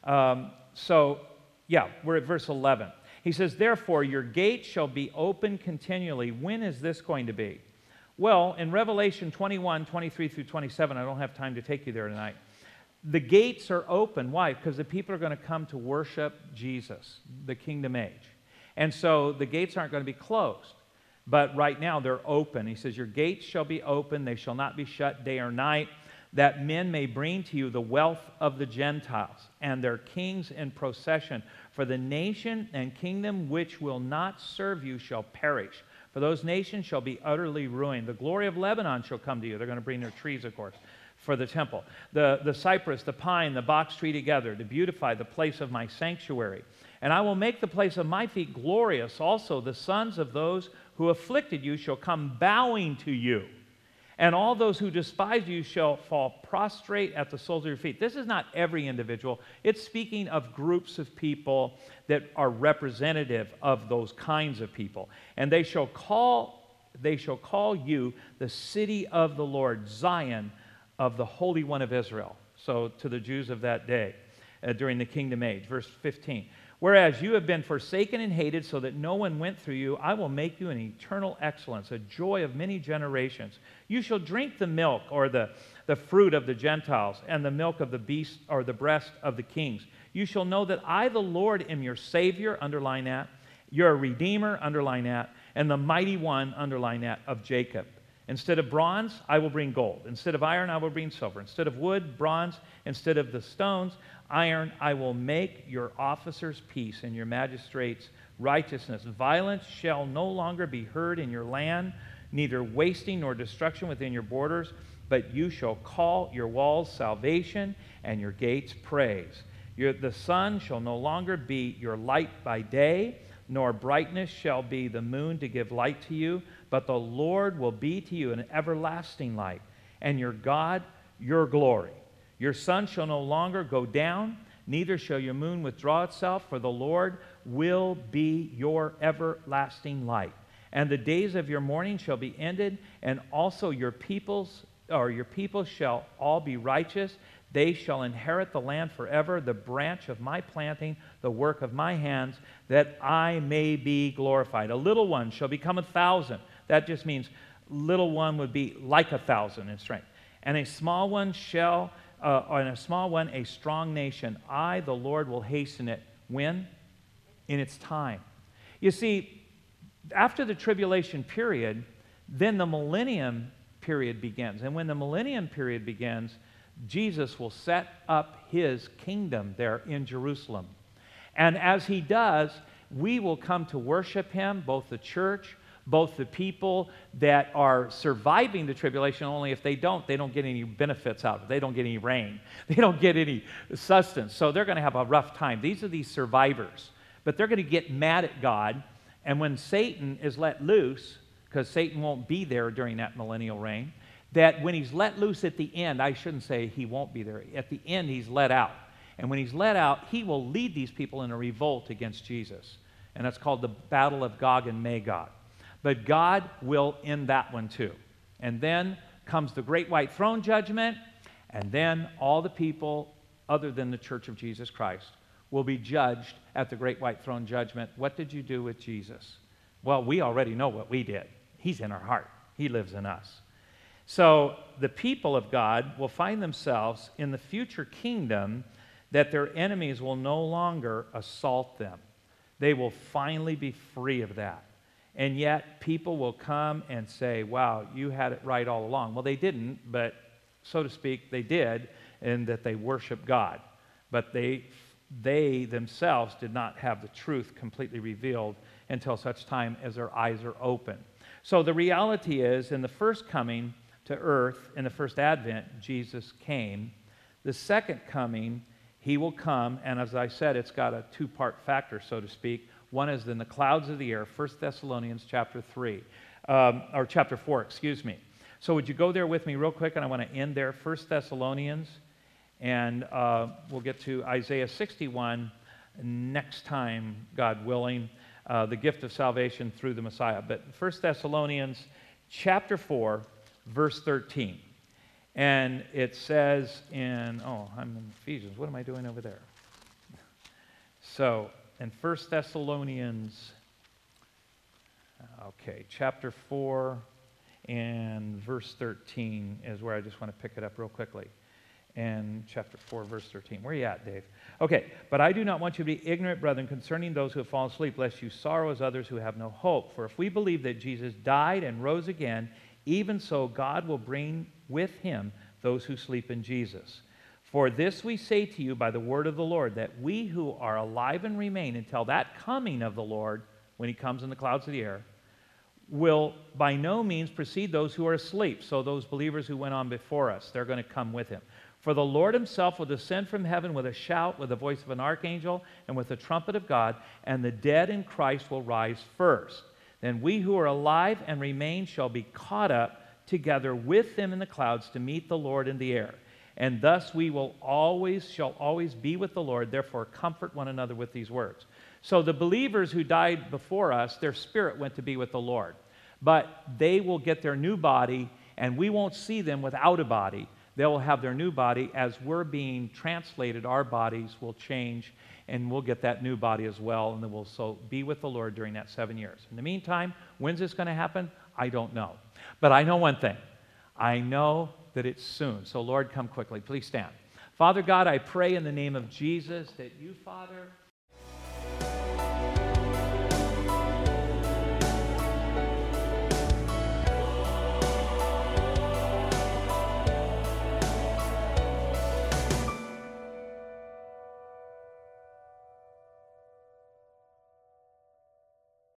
we're at verse 11. He says, therefore, your gates shall be open continually. When is this going to be? Well, in Revelation 21, 23 through 27, I don't have time to take you there tonight. The gates are open. Why? Because the people are going to come to worship Jesus, the kingdom age. And so the gates aren't going to be closed. But right now they're open. He says, your gates shall be open. They shall not be shut day or night, that men may bring to you the wealth of the Gentiles and their kings in procession. For the nation and kingdom which will not serve you shall perish. For those nations shall be utterly ruined. The glory of Lebanon shall come to you. They're going to bring their trees, of course, for the temple. The cypress, the pine, the box tree together to beautify the place of my sanctuary. And I will make the place of my feet glorious. Also, the sons of those who afflicted you shall come bowing to you. And all those who despise you shall fall prostrate at the soles of your feet. This is not every individual. It's speaking of groups of people that are representative of those kinds of people. And they shall call you the city of the Lord, Zion of the Holy One of Israel. So to the Jews of that day, during the kingdom age. Verse 15. Whereas you have been forsaken and hated so that no one went through you, I will make you an eternal excellence, a joy of many generations. You shall drink the milk or the fruit of the Gentiles and the milk of the beast or the breast of the kings. You shall know that I, the Lord, am your Savior, underline that, your Redeemer, underline that, and the Mighty One, underline that, of Jacob. Instead of bronze, I will bring gold. Instead of iron, I will bring silver. Instead of wood, bronze. Instead of the stones, iron. I will make your officers peace and your magistrates righteousness. Violence shall no longer be heard in your land, neither wasting nor destruction within your borders, but you shall call your walls salvation and your gates praise. The sun shall no longer be your light by day, nor brightness shall be the moon to give light to you, but the Lord will be to you an everlasting light, and your God your glory. Your sun shall no longer go down, neither shall your moon withdraw itself, for the Lord will be your everlasting light. And the days of your mourning shall be ended, and also your people shall all be righteous. They shall inherit the land forever, the branch of my planting, the work of my hands, that I may be glorified. A little one shall become 1,000. That just means little one would be like 1,000 in strength. And a small one a strong nation. I, the Lord, will hasten it. When? In its time. You see, after the tribulation period, then the millennium period begins. And when the millennium period begins, Jesus will set up his kingdom there in Jerusalem. And as he does, we will come to worship him, both the church, both the people that are surviving the tribulation. Only if they don't get any benefits out of it. They don't get any rain. They don't get any sustenance. So they're going to have a rough time. These are these survivors. But they're going to get mad at God. And when Satan is let loose, because Satan won't be there during that millennial reign, that when he's let loose at the end, I shouldn't say he won't be there. At the end, he's let out. And when he's let out, he will lead these people in a revolt against Jesus. And that's called the Battle of Gog and Magog. But God will end that one too. And then comes the great white throne judgment, and then all the people other than the church of Jesus Christ will be judged at the great white throne judgment. What did you do with Jesus? Well, we already know what we did. He's in our heart. He lives in us. So the people of God will find themselves in the future kingdom that their enemies will no longer assault them. They will finally be free of that. And yet people will come and say, wow, you had it right all along. Well, they didn't, but so to speak, they did. and that they worship God. But they themselves did not have the truth completely revealed until such time as their eyes are open. So the reality is, in the first coming to earth, in the first advent, Jesus came. The second coming, he will come, and as I said, it's got a two-part factor, so to speak. One is in the clouds of the air, 1 Thessalonians chapter 4, excuse me. So would you go there with me real quick, and I want to end there, 1 Thessalonians, and we'll get to Isaiah 61 next time, God willing, the gift of salvation through the Messiah. But 1 Thessalonians chapter 4, verse 13. And it says I'm in Ephesians. What am I doing over there? So, in 1 Thessalonians, chapter 4 and verse 13 is where I just want to pick it up real quickly. And chapter 4, verse 13. Where are you at, Dave? Okay, but I do not want you to be ignorant, brethren, concerning those who have fallen asleep, lest you sorrow as others who have no hope. For if we believe that Jesus died and rose again, even so God will bring with him those who sleep in Jesus. For this we say to you by the word of the Lord, that we who are alive and remain until that coming of the Lord, when he comes in the clouds of the air, will by no means precede those who are asleep. So those believers who went on before us, they're going to come with him. For the Lord himself will descend from heaven with a shout, with the voice of an archangel, and with the trumpet of God, and the dead in Christ will rise first. Then we who are alive and remain shall be caught up together with them in the clouds to meet the Lord in the air. And thus we shall always be with the Lord. Therefore comfort one another with these words. So the believers who died before us, their spirit went to be with the Lord. But they will get their new body, and we won't see them without a body. They will have their new body. As we're being translated, our bodies will change, and we'll get that new body as well, and then we'll so be with the Lord during that 7 years. In the meantime, when's this going to happen? I don't know. But I know one thing. I know that it's soon. So Lord, come quickly. Please stand. Father God, I pray in the name of Jesus that you, Father,